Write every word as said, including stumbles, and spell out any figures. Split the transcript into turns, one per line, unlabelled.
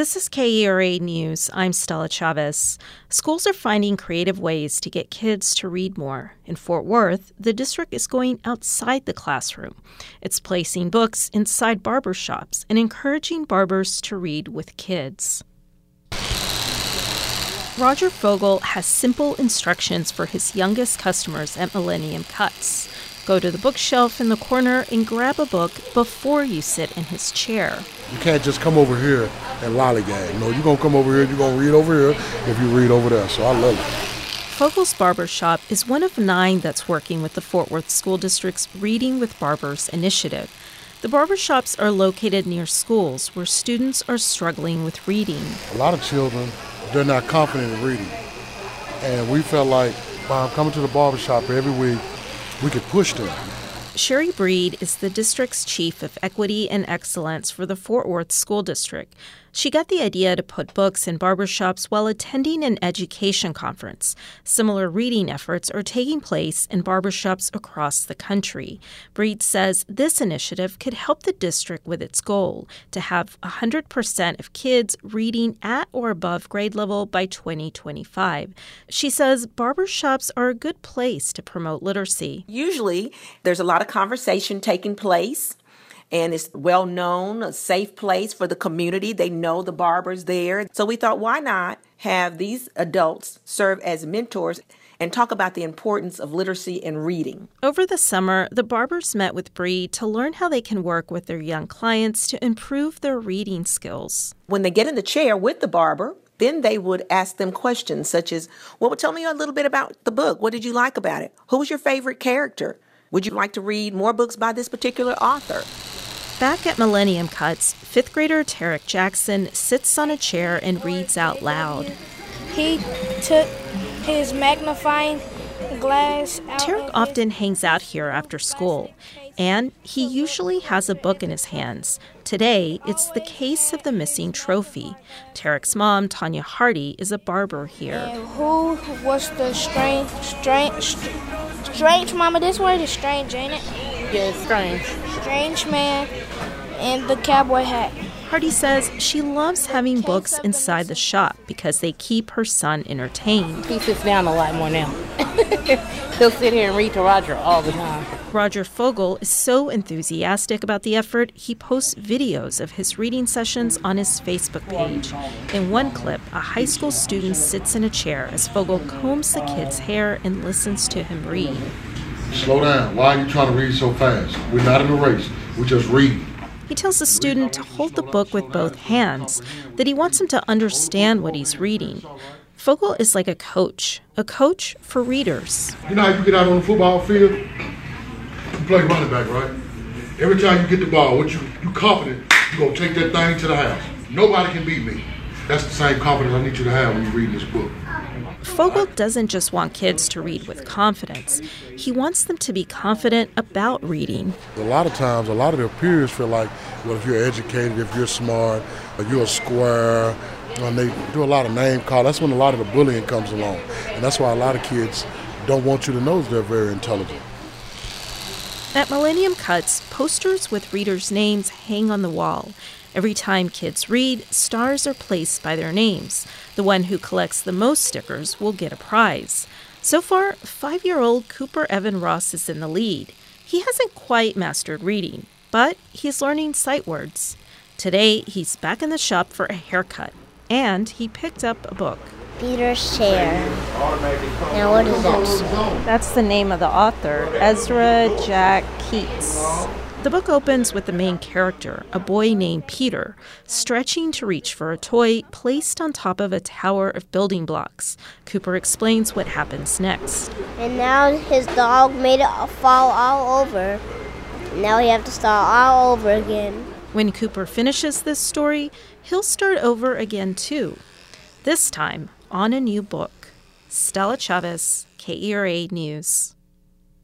This is K E R A News. I'm Stella Chavez. Schools are finding creative ways to get kids to read more. In Fort Worth, the district is going outside the classroom. It's placing books inside barber shops and encouraging barbers to read with kids. Roger Fogel has simple instructions for his youngest customers at Millennium Cuts. Go to the bookshelf in the corner and grab a book before you sit in his chair.
You can't just come over here and lollygag. No, you're going to come over here, you're going to read over here if you read over there. So I love it.
Fogel's Barber Shop is one of nine that's working with the Fort Worth School District's Reading with Barbers initiative. The barber shops are located near schools where students are struggling with reading.
A lot of children, they're not confident in reading. And we felt like by coming to the barber shop every week, we could push them.
Sherry Breed is the district's chief of equity and excellence for the Fort Worth School District. She got the idea to put books in barbershops while attending an education conference. Similar reading efforts are taking place in barbershops across the country. Breed says this initiative could help the district with its goal to have one hundred percent of kids reading at or above grade level by twenty twenty-five. She says barbershops are a good place to promote literacy.
Usually, there's a lot of conversation taking place. And it's well known, a safe place for the community. They know the barbers there. So we thought, why not have these adults serve as mentors and talk about the importance of literacy and reading?
Over the summer, the barbers met with Breed to learn how they can work with their young clients to improve their reading skills.
When they get in the chair with the barber, then they would ask them questions such as, well, tell me a little bit about the book. What did you like about it? Who was your favorite character? Would you like to read more books by this particular author?
Back at Millennium Cuts, fifth grader Tarek Jackson sits on a chair and reads out loud.
He took his magnifying glass out.
Tarek often hangs out here after school, and he usually has a book in his hands. Today, it's The Case of the Missing Trophy. Tarek's mom, Tanya Hardy, is a barber here.
And who was the strange, strange, strange, Mama, this word is strange, ain't it?
Yes, strange.
Strange man in the cowboy hat.
Hardy says she loves having books inside the shop because they keep her son entertained.
He sits down a lot more now. He'll sit here and read to Roger all the time.
Roger Fogel is so enthusiastic about the effort, he posts videos of his reading sessions on his Facebook page. In one clip, a high school student sits in a chair as Fogel combs the kid's hair and listens to him read.
Slow down. Why are you trying to read so fast? We're not in a race. We're just reading.
He tells the student to hold the book with both hands, that he wants him to understand what he's reading. Fogel is like a coach, a coach for readers.
You know how you get out on the football field? You play running back, right? Every time you get the ball, what you you confident you're going to take that thing to the house. Nobody can beat me. That's the same confidence I need you to have when you're reading this book.
Fogel doesn't just want kids to read with confidence. He wants them to be confident about reading.
A lot of times, a lot of their peers feel like, well, if you're educated, if you're smart, or you're a square, and they do a lot of name call. That's when a lot of the bullying comes along. And that's why a lot of kids don't want you to know they're very intelligent.
At Millennium Cuts, posters with readers' names hang on the wall. Every time kids read, stars are placed by their names. The one who collects the most stickers will get a prize. So far, five-year-old Cooper Evan Ross is in the lead. He hasn't quite mastered reading, but he's learning sight words. Today, he's back in the shop for a haircut, and he picked up a book.
Peter's Chair. Now what does that say?
That's the name of the author, Ezra Jack Keats. The book opens with the main character, a boy named Peter, stretching to reach for a toy placed on top of a tower of building blocks. Cooper explains what happens next.
And now his dog made it fall all over. Now we have to start all over again.
When Cooper finishes this story, he'll start over again too. This time on a new book. Stella Chavez, K E R A News.